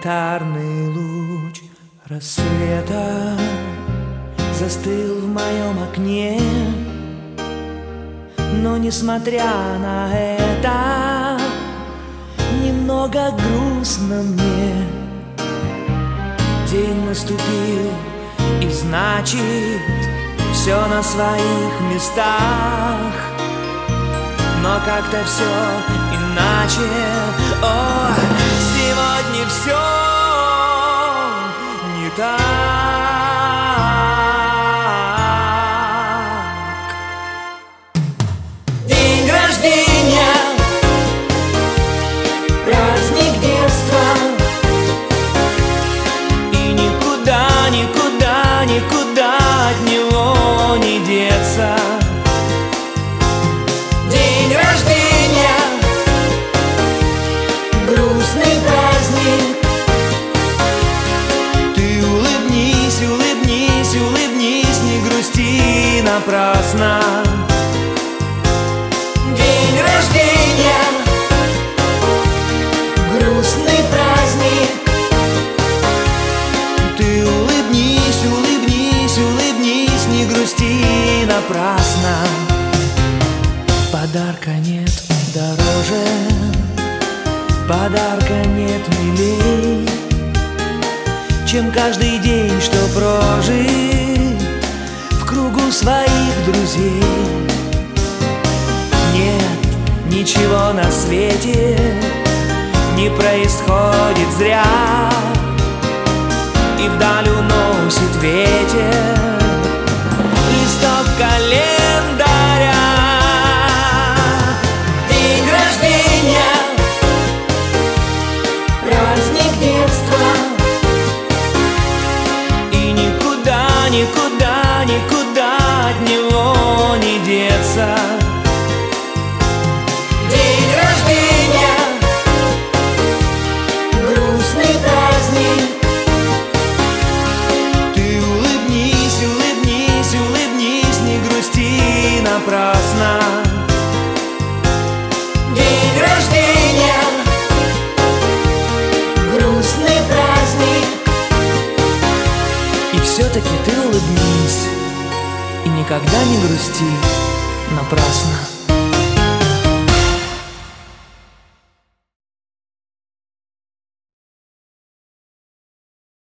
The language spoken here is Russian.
янтарный луч рассвета застыл в моем окне. Но несмотря на это, немного грустно мне. День наступил, и значит, все на своих местах. Но как-то все иначе. О, сегодня все не так. День рождения, праздник детства, и никуда, никуда, никуда от него не деться. День рождения, грустный праздник. Ты улыбнись, улыбнись, улыбнись, не грусти напрасно. День рождения, грустный праздник. Ты улыбнись, улыбнись, улыбнись, не грусти напрасно. Подарка нет дороже, подарка нет милей, чем каждый день, что прожит в кругу своих друзей. Нет ничего на свете не происходит зря, и вдаль уносит ветер листок календаря. День рождения, праздник детства, и никуда, никуда, никуда от него не деться. День рождения, грустный праздник. Ты улыбнись, улыбнись, улыбнись, не грусти напрасно. День рождения, грустный праздник. И все-таки ты улыбнись и никогда не грусти напрасно.